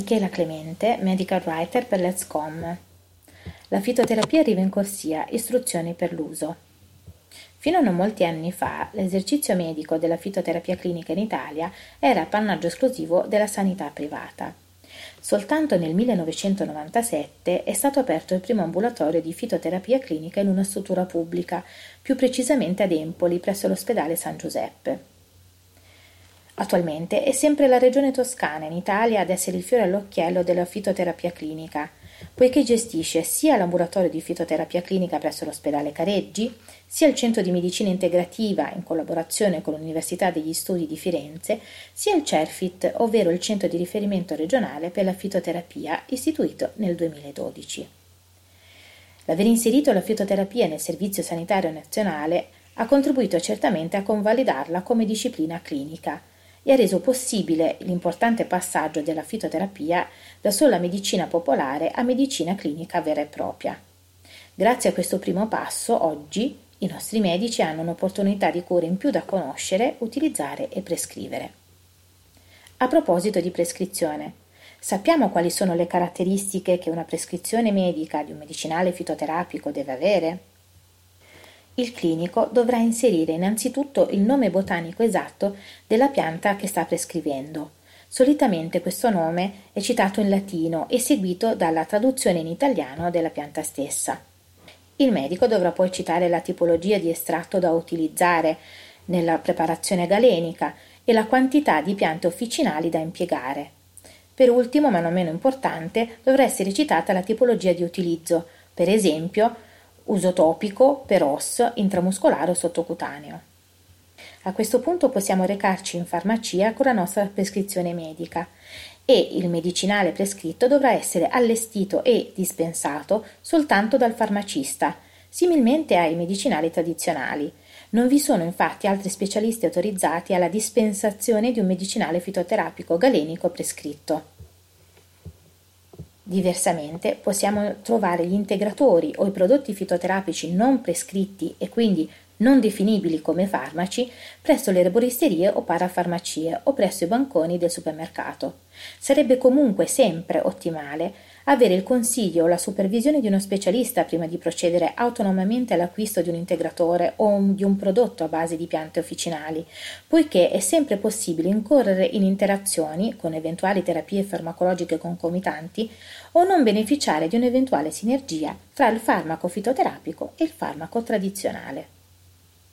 Michela Clemente, medical writer per Let's.com. La fitoterapia arriva in corsia, istruzioni per l'uso. Fino a non molti anni fa, l'esercizio medico della fitoterapia clinica in Italia era appannaggio esclusivo della sanità privata. Soltanto nel 1997 è stato aperto il primo ambulatorio di fitoterapia clinica in una struttura pubblica, più precisamente ad Empoli, presso l'ospedale San Giuseppe. Attualmente è sempre la regione Toscana in Italia ad essere il fiore all'occhiello della fitoterapia clinica, poiché gestisce sia l'ambulatorio di fitoterapia clinica presso l'ospedale Careggi, sia il centro di medicina integrativa in collaborazione con l'Università degli Studi di Firenze, sia il CERFIT, ovvero il centro di riferimento regionale per la fitoterapia, istituito nel 2012. L'aver inserito la fitoterapia nel Servizio Sanitario Nazionale ha contribuito certamente a convalidarla come disciplina clinica e ha reso possibile l'importante passaggio della fitoterapia da sola medicina popolare a medicina clinica vera e propria. Grazie a questo primo passo, oggi i nostri medici hanno un'opportunità di cura in più da conoscere, utilizzare e prescrivere. A proposito di prescrizione, sappiamo quali sono le caratteristiche che una prescrizione medica di un medicinale fitoterapico deve avere? Il clinico dovrà inserire innanzitutto il nome botanico esatto della pianta che sta prescrivendo. Solitamente questo nome è citato in latino e seguito dalla traduzione in italiano della pianta stessa. Il medico dovrà poi citare la tipologia di estratto da utilizzare nella preparazione galenica e la quantità di piante officinali da impiegare. Per ultimo, ma non meno importante, dovrà essere citata la tipologia di utilizzo, per esempio uso topico, per OS, intramuscolare o sottocutaneo. A questo punto possiamo recarci in farmacia con la nostra prescrizione medica e il medicinale prescritto dovrà essere allestito e dispensato soltanto dal farmacista, similmente ai medicinali tradizionali. Non vi sono infatti altri specialisti autorizzati alla dispensazione di un medicinale fitoterapico galenico prescritto. Diversamente possiamo trovare gli integratori o i prodotti fitoterapici non prescritti e quindi non definibili come farmaci presso le erboristerie o parafarmacie o presso i banconi del supermercato. Sarebbe comunque sempre ottimale avere il consiglio o la supervisione di uno specialista prima di procedere autonomamente all'acquisto di un integratore o di un prodotto a base di piante officinali, poiché è sempre possibile incorrere in interazioni con eventuali terapie farmacologiche concomitanti o non beneficiare di un'eventuale sinergia tra il farmaco fitoterapico e il farmaco tradizionale.